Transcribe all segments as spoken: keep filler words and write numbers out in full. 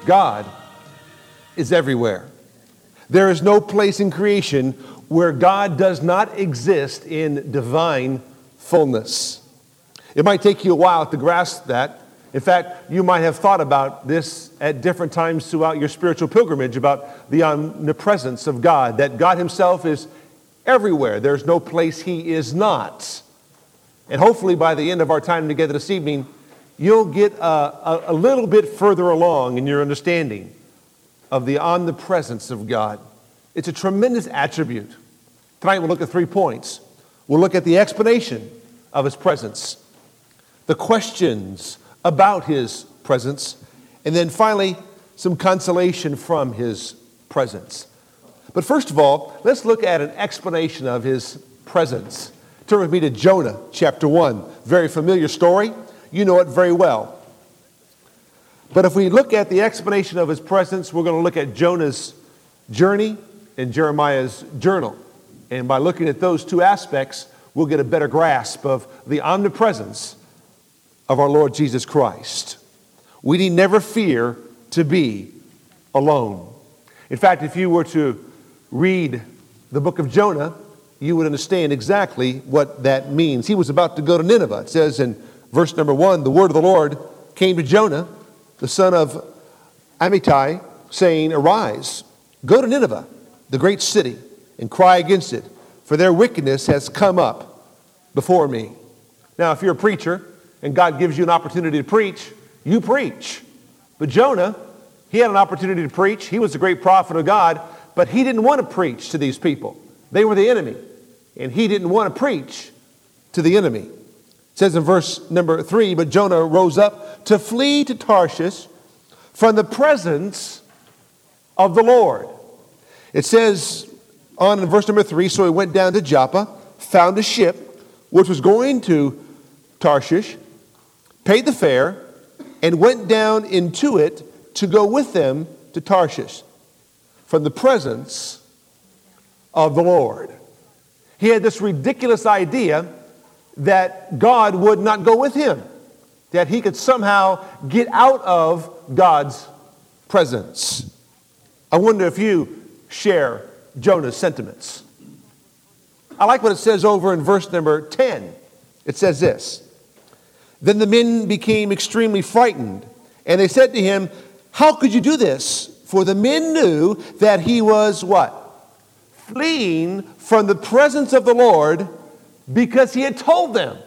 God is everywhere. There is no place in creation where God does not exist in divine fullness. It might take you a while to grasp that. In fact, you might have thought about this at different times throughout your spiritual pilgrimage about the omnipresence of God, that God himself is everywhere. There's no place he is not. And hopefully by the end of our time together this evening, you'll get a, a, a little bit further along in your understanding of the omnipresence of God. It's a tremendous attribute. Tonight we'll look at three points. We'll look at the explanation of his presence, the questions about his presence, and then finally some consolation from his presence. But first of all, let's look at an explanation of his presence. Turn with me to Jonah chapter one. Very familiar story. You know it very well. But if we look at the explanation of his presence, we're going to look at Jonah's journey and Jeremiah's journal. And by looking at those two aspects, we'll get a better grasp of the omnipresence of our Lord Jesus Christ. We need never fear to be alone. In fact, if you were to read the book of Jonah, you would understand exactly what that means. He was about to go to Nineveh. It says in verse number one, the word of the Lord came to Jonah, the son of Amittai, saying, arise, go to Nineveh, the great city, and cry against it, for their wickedness has come up before me. Now, if you're a preacher and God gives you an opportunity to preach, you preach. But Jonah, he had an opportunity to preach. He was a great prophet of God, but he didn't want to preach to these people. They were the enemy, and he didn't want to preach to the enemy. It says in verse number three, but Jonah rose up to flee to Tarshish from the presence of the Lord. It says on in verse number three, so he went down to Joppa, found a ship which was going to Tarshish, paid the fare, and went down into it to go with them to Tarshish from the presence of the Lord. He had this ridiculous idea that God would not go with him, that he could somehow get out of God's presence. I wonder if you share Jonah's sentiments. I like what it says over in verse number ten. It says this, then the men became extremely frightened, and they said to him, how could you do this? For the men knew that he was what? Fleeing from the presence of the Lord because he had told them.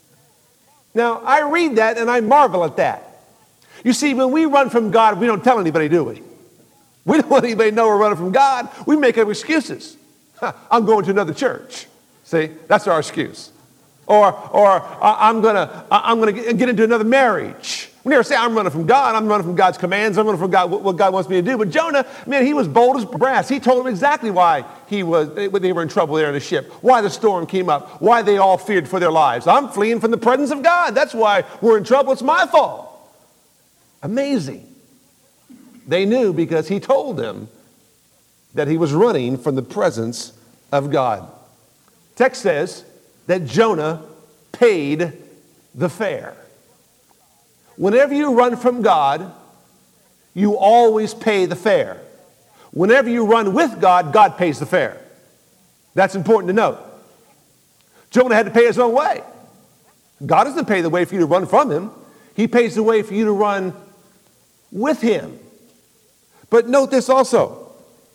Now, I read that and I marvel at that. You see, when we run from God, we don't tell anybody, do we? We don't want anybody to know we're running from God. We make up excuses. I'm going to another church. See, that's our excuse. Or, or I'm gonna, I'm gonna get into another marriage. We never say I'm running from God. I'm running from God's commands. I'm running from God, what God wants me to do. But Jonah, man, he was bold as brass. He told them exactly why he was, they were in trouble there in the ship, why the storm came up, why they all feared for their lives. I'm fleeing from the presence of God. That's why we're in trouble. It's my fault. Amazing. They knew because he told them that he was running from the presence of God. Text says that Jonah paid the fare. Whenever you run from God, you always pay the fare. Whenever you run with God, God pays the fare. That's important to note. Jonah had to pay his own way. God doesn't pay the way for you to run from him. He pays the way for you to run with him. But note this also.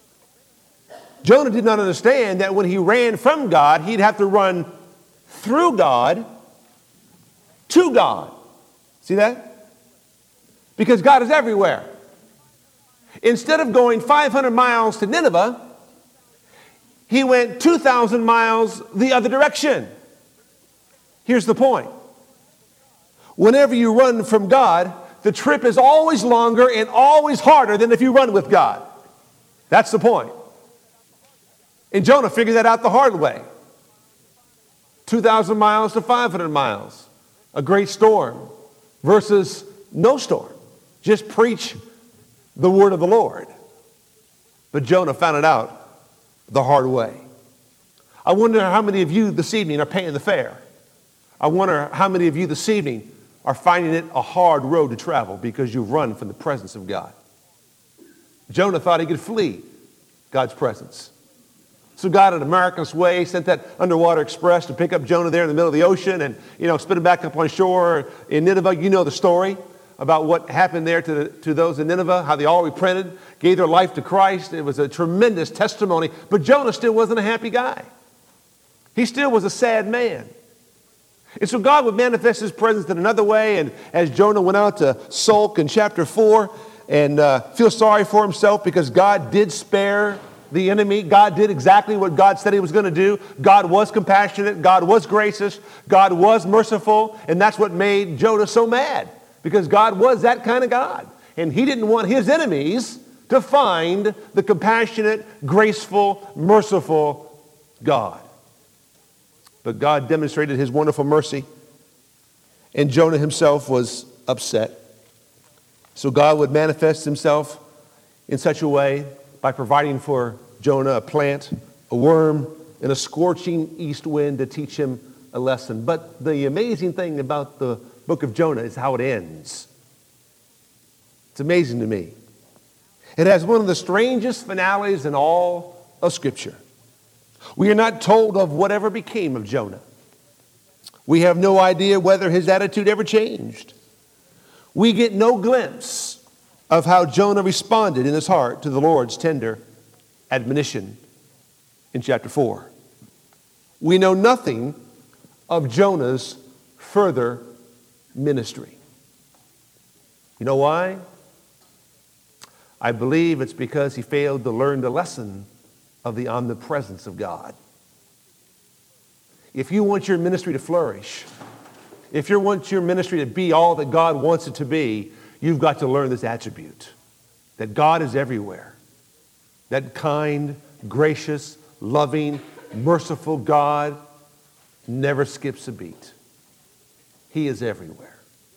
Jonah did not understand that when he ran from God, he'd have to run through God to God. See that? Because God is everywhere. Instead of going five hundred miles to Nineveh, he went two thousand miles the other direction. Here's the point. Whenever you run from God, the trip is always longer and always harder than if you run with God. That's the point. And Jonah figured that out the hard way. two thousand miles to five hundred miles. A great storm versus no storm. Just preach the word of the Lord. But Jonah found it out the hard way. I wonder how many of you this evening are paying the fare. I wonder how many of you this evening are finding it a hard road to travel because you've run from the presence of God. Jonah thought he could flee God's presence. So God, in a miraculous way, sent that underwater express to pick up Jonah there in the middle of the ocean and, you know, spit him back up on shore in Nineveh. You know the story about what happened there to, the, to those in Nineveh, how they all repented, gave their life to Christ. It was a tremendous testimony. But Jonah still wasn't a happy guy. He still was a sad man. And so God would manifest his presence in another way. And as Jonah went out to sulk in chapter four and uh, feel sorry for himself because God did spare the enemy, God did exactly what God said he was going to do. God was compassionate. God was gracious. God was merciful. And that's what made Jonah so mad, because God was that kind of God. And he didn't want his enemies to find the compassionate, graceful, merciful God. But God demonstrated his wonderful mercy, and Jonah himself was upset. So God would manifest himself in such a way by providing for Jonah a plant, a worm, and a scorching east wind to teach him a lesson. But the amazing thing about the book of Jonah is how it ends. It's amazing to me. It has one of the strangest finales in all of Scripture. We are not told of whatever became of Jonah. We have no idea whether his attitude ever changed. We get no glimpse of how Jonah responded in his heart to the Lord's tender admonition in chapter four. We know nothing of Jonah's further ministry. You know why? I believe it's because he failed to learn the lesson of the omnipresence of God. If you want your ministry to flourish, if you want your ministry to be all that God wants it to be, you've got to learn this attribute, that God is everywhere. That kind, gracious, loving, merciful God never skips a beat. He is everywhere.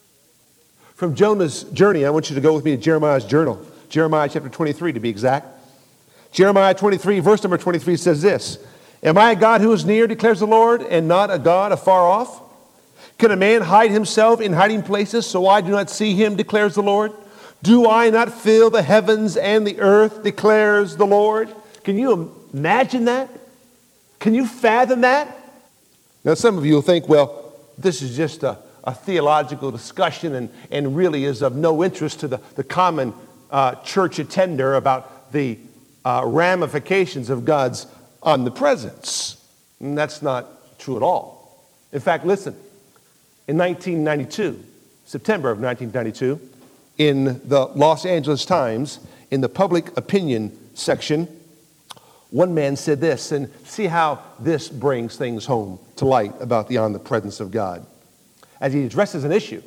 From Jonah's journey, I want you to go with me to Jeremiah's journal. Jeremiah chapter twenty-three to be exact. Jeremiah twenty-three, verse number twenty-three says this: Am I a God who is near, declares the Lord, and not a God afar off? Can a man hide himself in hiding places so I do not see him, declares the Lord? Do I not fill the heavens and the earth, declares the Lord? Can you imagine that? Can you fathom that? Now, some of you will think, well, this is just a, a theological discussion and, and really is of no interest to the, the common uh, church attender about the uh, ramifications of God's omnipresence. And that's not true at all. In fact, listen, in nineteen ninety-two, September of nineteen ninety-two, in the Los Angeles Times, in the public opinion section, one man said this, and see how this brings things home to light about the omnipresence of God, as he addresses an issue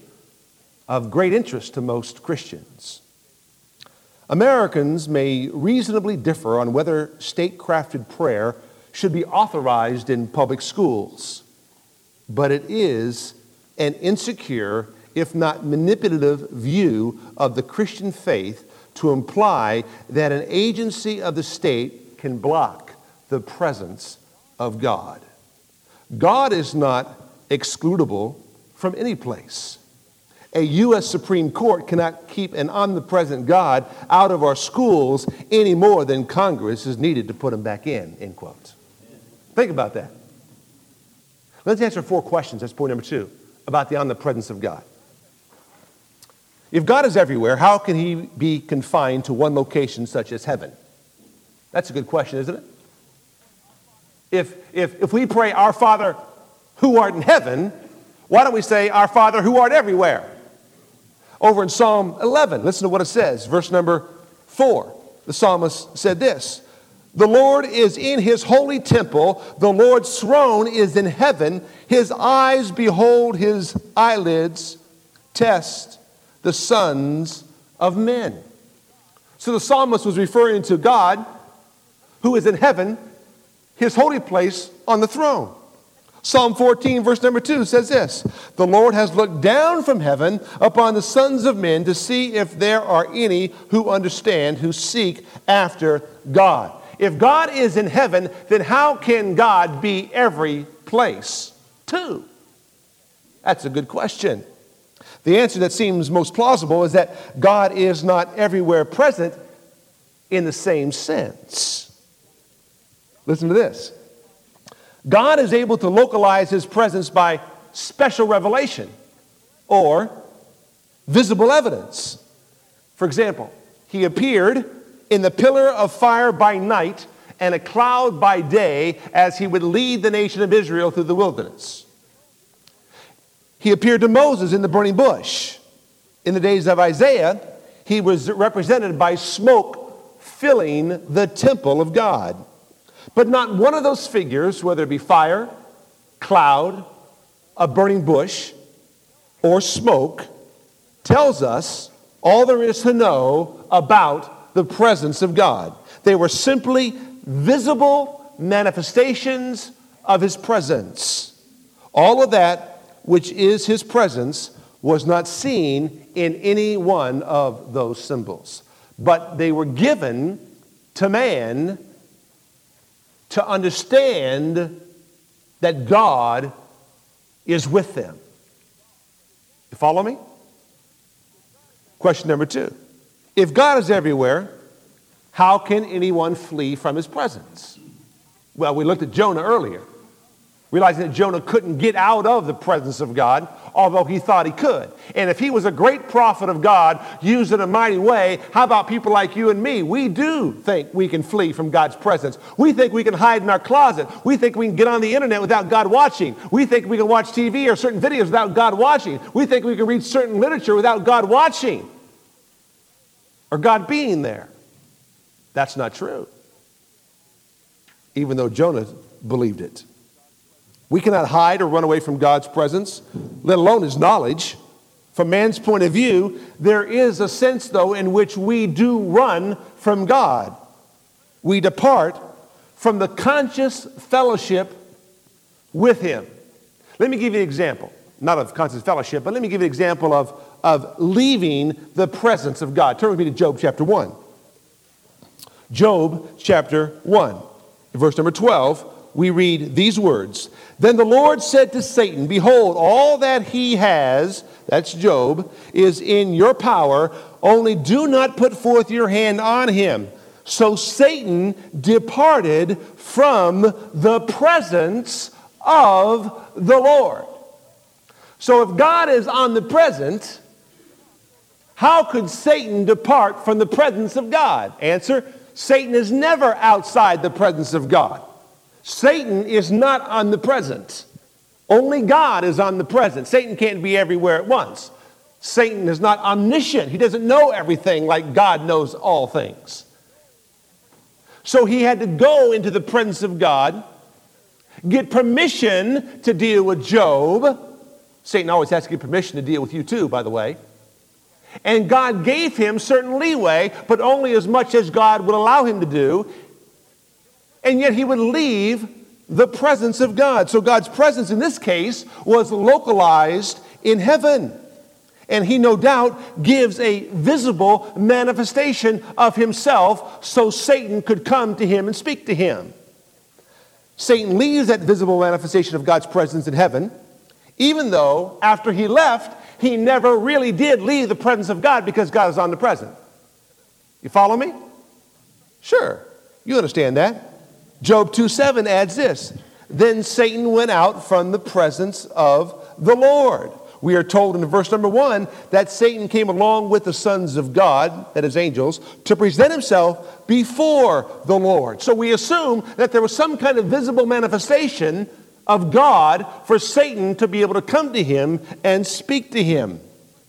of great interest to most Christians. Americans may reasonably differ on whether state-crafted prayer should be authorized in public schools, but it is an insecure, if not manipulative, view of the Christian faith to imply that an agency of the state can block the presence of God. God is not excludable from any place. A U S Supreme Court cannot keep an omnipresent God out of our schools any more than Congress is needed to put him back in, end quote. Think about that. Let's answer four questions. That's point number two, about the omnipresence of God. If God is everywhere, how can he be confined to one location such as heaven? That's a good question, isn't it? If, if, if we pray, Our Father who art in heaven, why don't we say, Our Father who art everywhere? Over in Psalm eleven, listen to what it says, verse number four. The psalmist said this: The Lord is in his holy temple. The Lord's throne is in heaven. His eyes behold, his eyelids test the sons of men. So the psalmist was referring to God who is in heaven, his holy place on the throne. Psalm fourteen, verse number two says this: The Lord has looked down from heaven upon the sons of men to see if there are any who understand, who seek after God. If God is in heaven, then how can God be every place too? That's a good question. The answer that seems most plausible is that God is not everywhere present, in the same sense. Listen to this. God is able to localize his presence by special revelation or visible evidence. For example, he appeared in the pillar of fire by night and a cloud by day as he would lead the nation of Israel through the wilderness. He appeared to Moses in the burning bush. In the days of Isaiah, he was represented by smoke filling the temple of God. But not one of those figures, whether it be fire, cloud, a burning bush, or smoke, tells us all there is to know about the presence of God. They were simply visible manifestations of his presence. All of that which is his presence was not seen in any one of those symbols, but they were given to man to understand that God is with them. You follow me? Question number two. If God is everywhere, how can anyone flee from his presence? Well, we looked at Jonah earlier, realizing that Jonah couldn't get out of the presence of God, although he thought he could. And if he was a great prophet of God, used in a mighty way, how about people like you and me? We do think we can flee from God's presence. We think we can hide in our closet. We think we can get on the internet without God watching. We think we can watch T V or certain videos without God watching. We think we can read certain literature without God watching or God being there. That's not true, even though Jonah believed it. We cannot hide or run away from God's presence, let alone his knowledge. From man's point of view, there is a sense, though, in which we do run from God. We depart from the conscious fellowship with him. Let me give you an example, not of conscious fellowship, but let me give you an example of, of leaving the presence of God. Turn with me to Job chapter one. Job chapter one, verse number twelve. We read these words. Then the Lord said to Satan, behold, all that he has, that's Job, is in your power, only do not put forth your hand on him. So Satan departed from the presence of the Lord. So if God is omnipresent, how could Satan depart from the presence of God? Answer, Satan is never outside the presence of God. Satan is not omnipresent. Only God is omnipresent. Satan can't be everywhere at once. Satan is not omniscient. He doesn't know everything like God knows all things. So he had to go into the presence of God, get permission to deal with Job. Satan always has to get permission to deal with you too, by the way. And God gave him certain leeway, but only as much as God would allow him to do. And yet he would leave the presence of God. So God's presence in this case was localized in heaven. And he no doubt gives a visible manifestation of himself so Satan could come to him and speak to him. Satan leaves that visible manifestation of God's presence in heaven, even though after he left, he never really did leave the presence of God because God is omnipresent. You follow me? Sure. You understand that. Job two seven adds this. Then Satan went out from the presence of the Lord. We are told in verse number one that Satan came along with the sons of God, that is angels, to present himself before the Lord. So we assume that there was some kind of visible manifestation of God for Satan to be able to come to him and speak to him.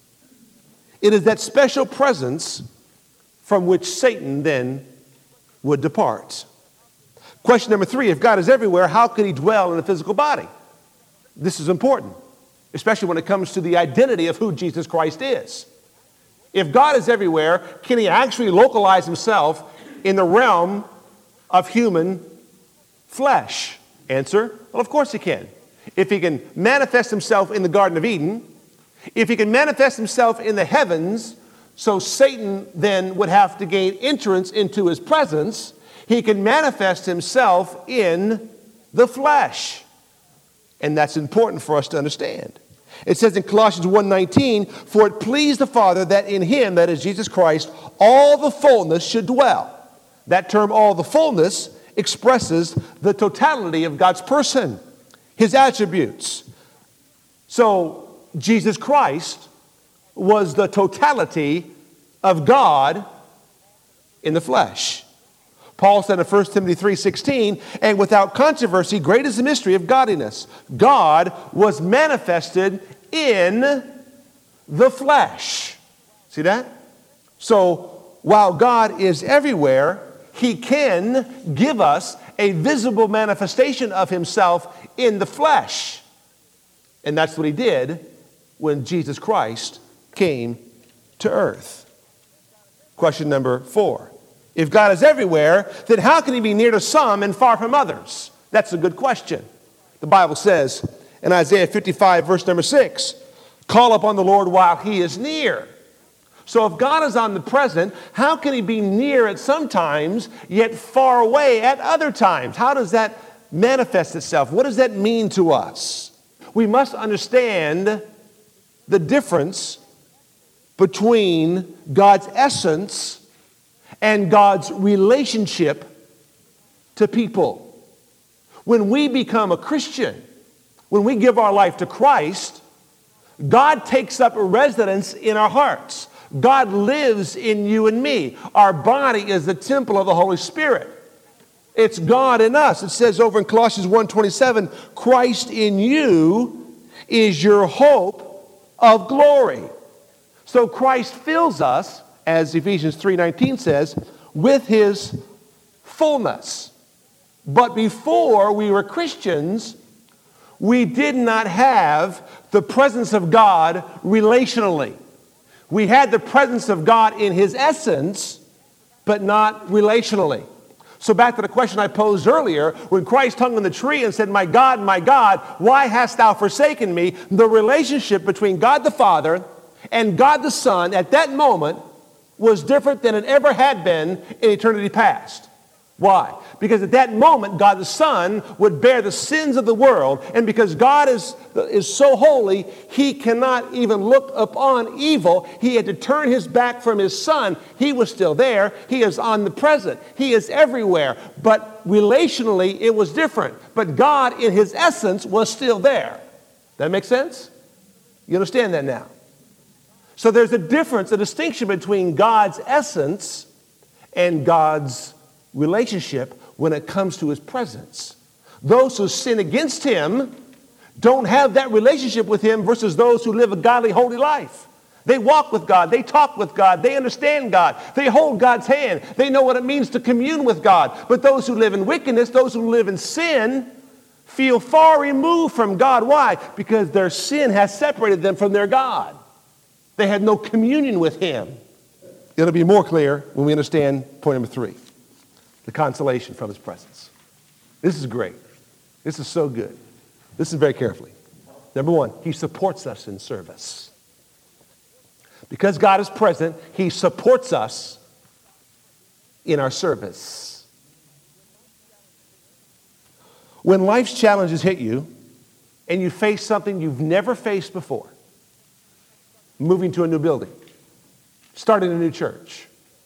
It is that special presence from which Satan then would depart. Question number three, if God is everywhere, how could he dwell in a physical body? This is important, especially when it comes to the identity of who Jesus Christ is. If God is everywhere, can he actually localize himself in the realm of human flesh? Answer, well, of course he can. If he can manifest himself in the Garden of Eden, if he can manifest himself in the heavens, so Satan then would have to gain entrance into his presence, he can manifest himself in the flesh. And that's important for us to understand. It says in Colossians one nineteen, for it pleased the Father that in him, that is Jesus Christ, all the fullness should dwell. That term, all the fullness, expresses the totality of God's person, his attributes. So Jesus Christ was the totality of God in the flesh. Paul said in First Timothy three sixteen, and without controversy, great is the mystery of godliness. God was manifested in the flesh. See that? So while God is everywhere, he can give us a visible manifestation of himself in the flesh. And that's what he did when Jesus Christ came to earth. Question number four. If God is everywhere, then how can he be near to some and far from others? That's a good question. The Bible says in Isaiah fifty-five, verse number six, call upon the Lord while he is near. So if God is omnipresent, how can he be near at some times, yet far away at other times? How does that manifest itself? What does that mean to us? We must understand the difference between God's essence and God's relationship to people. When we become a Christian, when we give our life to Christ, God takes up residence in our hearts. God lives in you and me. Our body is the temple of the Holy Spirit. It's God in us. It says over in Colossians one twenty-seven, Christ in you is your hope of glory. So Christ fills us, as Ephesians three nineteen says, with his fullness. But before we were Christians, we did not have the presence of God relationally. We had the presence of God in his essence, but not relationally. So back to the question I posed earlier, when Christ hung on the tree and said, my God, my God, why hast thou forsaken me? The relationship between God the Father and God the Son at that moment was different than it ever had been in eternity past. Why? Because at that moment, God the Son would bear the sins of the world, and because God is, is so holy, he cannot even look upon evil. He had to turn his back from his Son. He was still there. He is omnipresent. He is everywhere. But relationally, it was different. But God, in his essence, was still there. That make sense? You understand that now? So there's a difference, a distinction between God's essence and God's relationship when it comes to his presence. Those who sin against him don't have that relationship with him versus those who live a godly, holy life. They walk with God. They talk with God. They understand God. They hold God's hand. They know what it means to commune with God. But those who live in wickedness, those who live in sin, feel far removed from God. Why? Because their sin has separated them from their God. They had no communion with him. It'll be more clear when we understand point number three. The consolation from his presence. This is great. This is so good. Listen very carefully. Number one, he supports us in service. Because God is present, he supports us in our service. When life's challenges hit you and you face something you've never faced before, moving to a new building, starting a new church,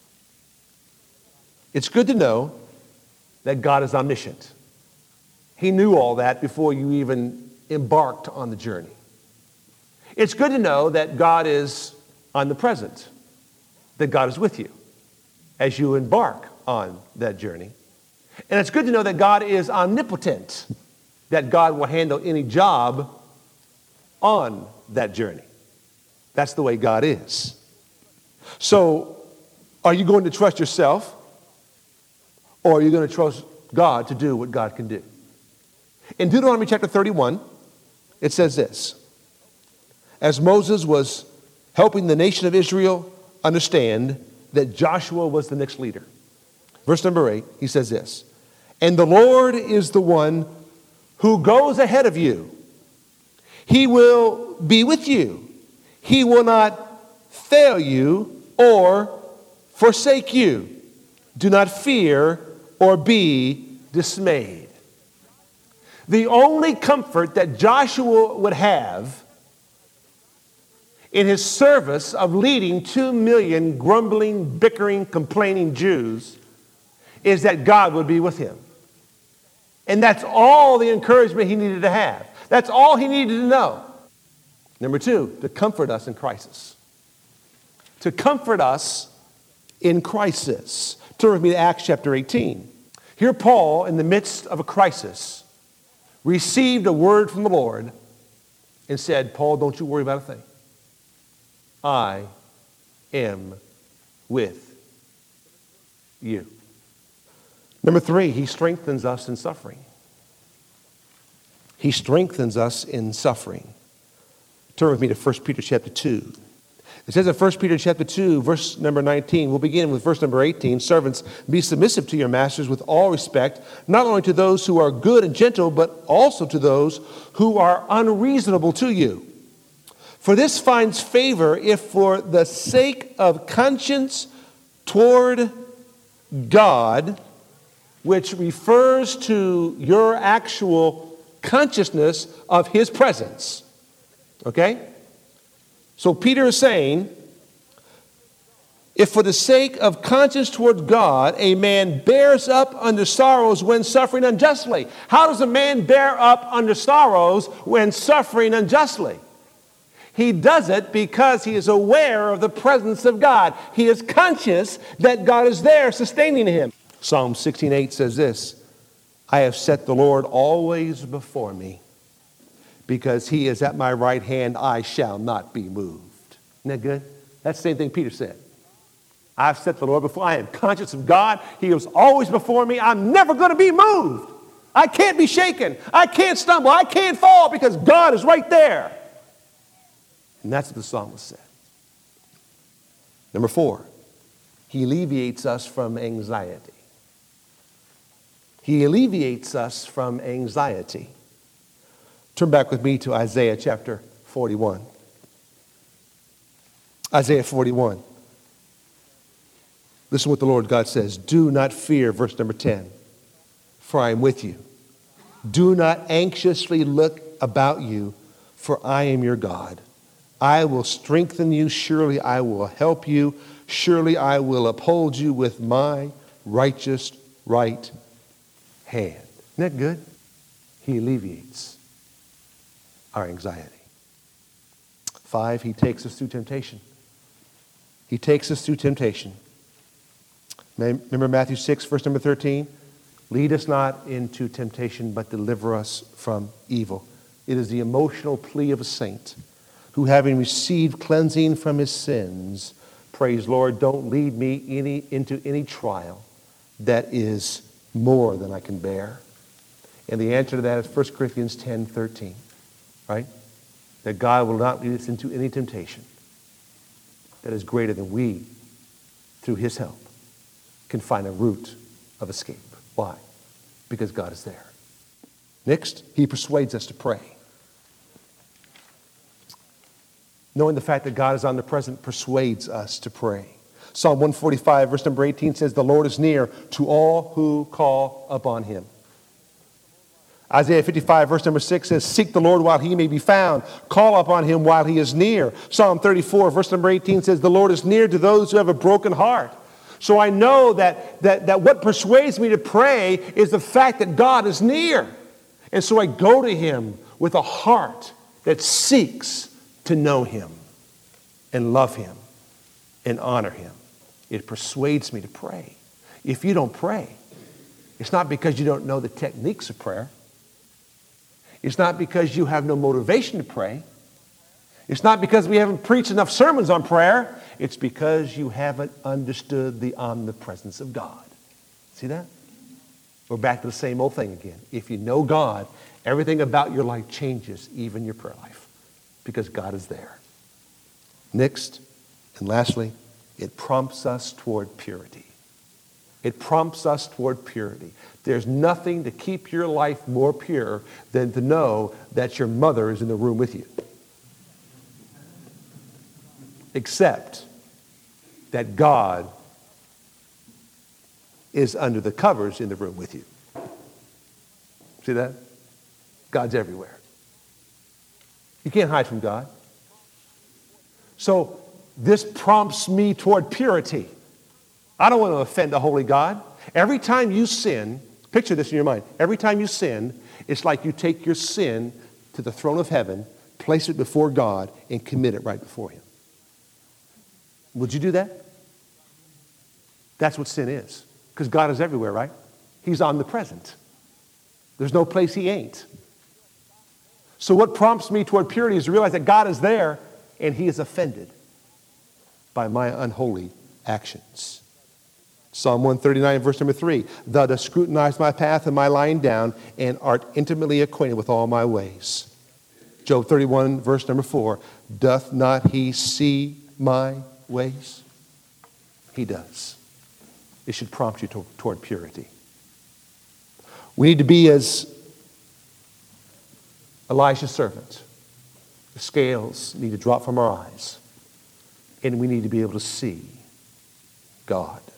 it's good to know that God is omniscient. He knew all that before you even embarked on the journey. It's good to know that God is omnipresent, that God is with you as you embark on that journey. And it's good to know that God is omnipotent, that God will handle any job on that journey. That's the way God is. So, are you going to trust yourself? Or are you going to trust God to do what God can do? In Deuteronomy chapter thirty-one, it says this. As Moses was helping the nation of Israel understand that Joshua was the next leader. Verse number eight, he says this. And the Lord is the one who goes ahead of you. He will be with you. He will not fail you or forsake you. Do not fear or be dismayed. The only comfort that Joshua would have in his service of leading two million grumbling, bickering, complaining Jews is that God would be with him. And that's all the encouragement he needed to have. That's all he needed to know. Number two, to comfort us in crisis. To comfort us in crisis. Turn with me to Acts chapter eighteen. Here Paul, in the midst of a crisis, received a word from the Lord and said, Paul, don't you worry about a thing. I am with you. Number three, he strengthens us in suffering. He strengthens us in suffering. Turn with me to First Peter chapter two. It says in First Peter chapter two, verse number nineteen, we'll begin with verse number eighteen. Servants, be submissive to your masters with all respect, not only to those who are good and gentle, but also to those who are unreasonable to you. For this finds favor if for the sake of conscience toward God, which refers to your actual consciousness of his presence. Okay? So Peter is saying, if for the sake of conscience toward God, a man bears up under sorrows when suffering unjustly. How does a man bear up under sorrows when suffering unjustly? He does it because he is aware of the presence of God. He is conscious that God is there sustaining him. Psalm sixteen eight says this, I have set the Lord always before me. Because he is at my right hand, I shall not be moved. Isn't that good? That's the same thing Peter said. I've set the Lord before. I am conscious of God. He is always before me. I'm never going to be moved. I can't be shaken. I can't stumble. I can't fall because God is right there. And that's what the psalmist said. Number four, he alleviates us from anxiety. He alleviates us from anxiety. Turn back with me to Isaiah chapter forty-one. Isaiah forty-one. Listen to what the Lord God says. Do not fear, verse number ten, for I am with you. Do not anxiously look about you, for I am your God. I will strengthen you. Surely I will help you. Surely I will uphold you with my righteous right hand. Isn't that good? He alleviates our anxiety. Five, he takes us through temptation. He takes us through temptation. Remember Matthew six, verse number thirteen? Lead us not into temptation, but deliver us from evil. It is the emotional plea of a saint who, having received cleansing from his sins, prays, Lord, don't lead me any, into any trial that is more than I can bear. And the answer to that is First Corinthians ten thirteen. Right? That God will not lead us into any temptation that is greater than we, through his help, can find a route of escape. Why? Because God is there. Next, he persuades us to pray. Knowing the fact that God is omnipresent persuades us to pray. Psalm one forty-five, verse number eighteen says, the Lord is near to all who call upon him. Isaiah fifty-five, verse number six says, seek the Lord while he may be found. Call upon him while he is near. Psalm thirty-four, verse number eighteen says, the Lord is near to those who have a broken heart. So I know that, that, that what persuades me to pray is the fact that God is near. And so I go to him with a heart that seeks to know him and love him and honor him. It persuades me to pray. If you don't pray, it's not because you don't know the techniques of prayer. It's not because you have no motivation to pray. It's not because we haven't preached enough sermons on prayer. It's because you haven't understood the omnipresence of God. See that? We're back to the same old thing again. If you know God, everything about your life changes, even your prayer life, because God is there. Next, and lastly, it prompts us toward purity. It prompts us toward purity. There's nothing to keep your life more pure than to know that your mother is in the room with you. Except that God is under the covers in the room with you. See that? God's everywhere. You can't hide from God. So this prompts me toward purity. I don't want to offend a holy God. Every time you sin, picture this in your mind. Every time you sin, it's like you take your sin to the throne of heaven, place it before God, and commit it right before him. Would you do that? That's what sin is. Because God is everywhere, right? He's omnipresent. There's no place he ain't. So what prompts me toward purity is to realize that God is there and he is offended by my unholy actions. Psalm one thirty-nine, verse number three. Thou dost scrutinize my path and my lying down, and art intimately acquainted with all my ways. Job thirty-one, verse number four. Doth not he see my ways? He does. It should prompt you to, toward purity. We need to be as Elisha's servant. The scales need to drop from our eyes, and we need to be able to see God.